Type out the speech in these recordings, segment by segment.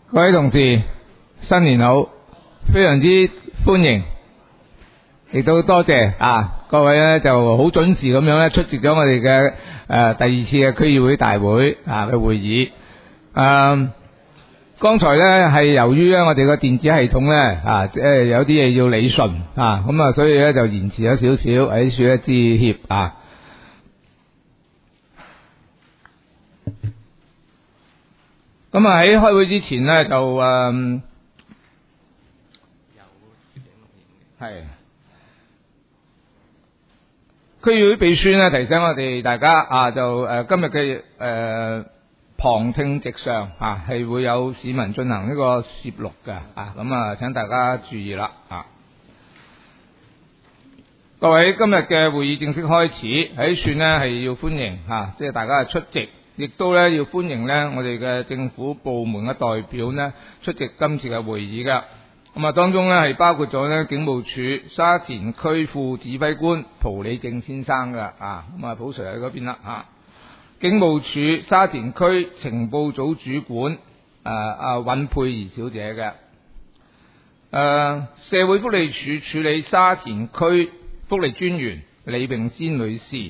各位同事，新年好，非常之歡迎，亦都多謝各位咧就好準時咁樣咧出席咗我哋嘅第二次嘅區議會大會嘅會議。剛才咧係由於咧我哋個電子系統咧有啲嘢要理順咁所以咧就延遲咗少少，喺處一致歉咁喺開會之前呢，就係區議會秘書呢提醒我哋大家就今日嘅旁聽席上係會有市民進行呢個攝錄嘅咁請大家注意啦各位，今日嘅會議正式開始，喺處呢係要歡迎即係大家嘅出席。亦都咧要歡迎咧我哋嘅政府部門嘅代表呢出席今次嘅會議嘅。咁當中咧係包括咗咧警務處沙田區副指揮官蒲理正先生嘅蒲 Sir 喺嗰邊啦警務處沙田區情報組主管尹佩儀小姐嘅。社會福利署處理沙田區福利專員李詠仙女士。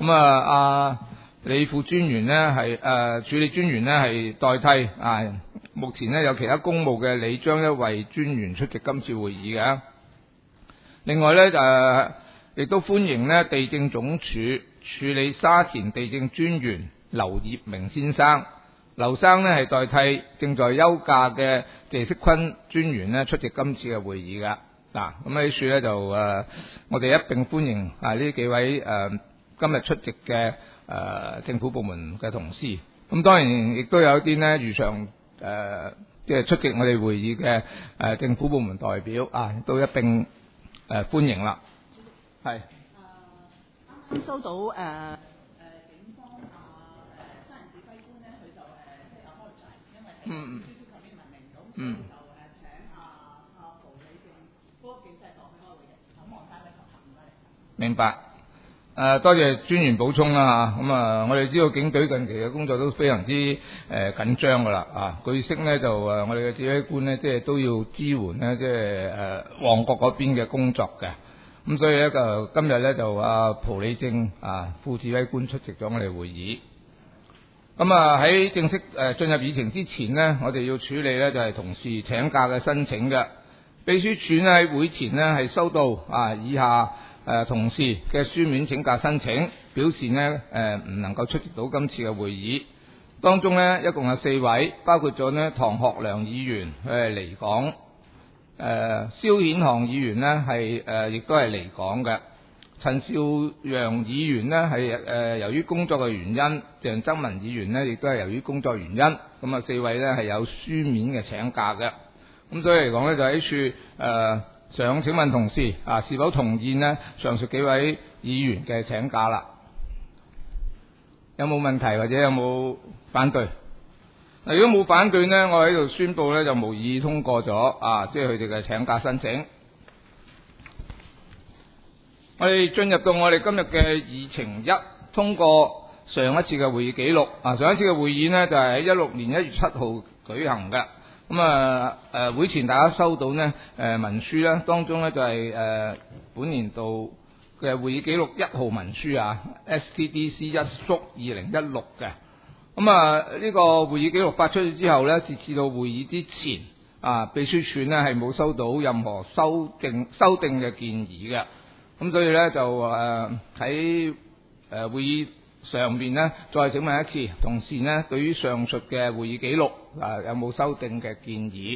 李副專員呢係處理專員呢係代替目前呢有其他公務嘅李張一慧專員出席今次會議嘅。另外呢亦都歡迎呢地政總署處理沙田地政專員劉業明先生。劉生呢係代替正在休假嘅謝錫坤專員呢出席今次嘅會議嘅。咁喺處呢就我哋一併歡迎呢幾位今日出席嘅政府部門嘅同事。咁當然亦都有一啲呢如常即係出席我哋會議嘅政府部門代表都一併歡迎啦。係啱啱收到警方沙田指揮官咧，佢就即係apologize，因為係少少頭先問明到，所以就請蒲理正嗰個警察代去開會嘅。咁望曬佢頭唔該你。 明白。多謝專員補充啦我哋知道警隊近期嘅工作都非常之緊張噶啦據悉呢，就我哋嘅指揮官呢，即係都要支援呢，即係旺角嗰邊嘅工作嘅。咁所以咧就今日咧就蒲理正副指揮官出席咗我哋會議。咁喺正式進入議程之前呢，我哋要處理咧就係同事請假嘅申請嘅。秘書處呢喺會前呢係收到以下同事嘅書面請假申請，表示呢唔能夠出席到今次嘅會議。當中呢一共有4位，包括咗呢唐學良議員佢係離港，蕭顯航議員呢係亦都係離港嘅。陳兆陽議員呢係由於工作嘅原因，鄭增文議員呢亦都係由於工作原因。咁4位呢係有書面嘅請假嘅。咁所以嚟講呢，就喺處想請問同事是否同意呢上述幾位議員嘅請假啦？有冇問題或者有冇反對？如果冇反對呢，我喺度宣布呢就無異議通過咗即係佢哋嘅請假申請。我哋進入到我哋今日嘅議程1，通過上一次嘅會議記錄。上一次嘅會議呢就係喺16年1月7號舉行嘅。會前大家收到呢文書呢，當中呢就係本年度嘅會議記錄1號文書STDC1/2016嘅。呢個會議記錄發出去之後呢，截至到會議之前秘書處呢係冇收到任何修訂嘅建議嘅。咁所以呢，就喺會議上面呢，再請問一次，同事呢對於上述嘅會議記錄有冇修訂嘅建議？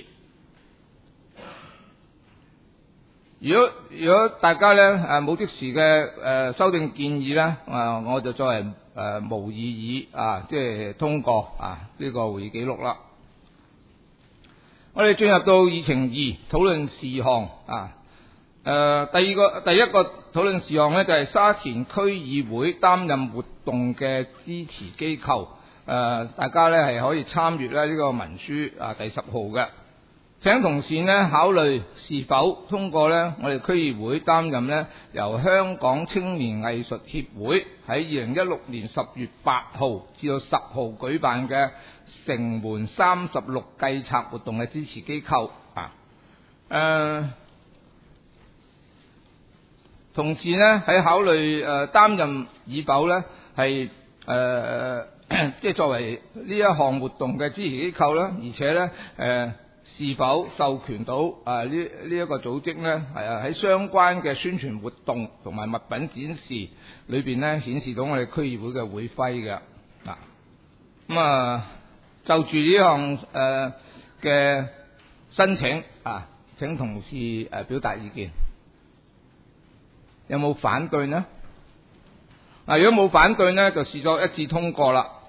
如果大家呢冇即時嘅修訂建議呢，我就作為無異議即係通過呢個會議記錄啦。我哋進入到議程2，討論事項第一個討論事項呢，就係沙田區議會擔任活動嘅支持機構。大家呢係可以參閱呢個文書第10號嘅。 請同事呢考慮是否通過呢我哋區議會擔任呢由香港青年藝術協會喺2016年10月8號至到10號舉辦嘅城門36計策活動嘅支持機構啊。同時呢喺考慮擔任與否呢係即係作為呢一項活動嘅支持機構啦，而且呢是否授權到呢一個組織呢喺相關嘅宣傳活動同埋物品展示裏邊呢顯示到我哋區議會嘅會徽嘅就住呢項嘅申請請同事表達意見。有冇反對呢？如果冇反對呢，就視作一致通過啦。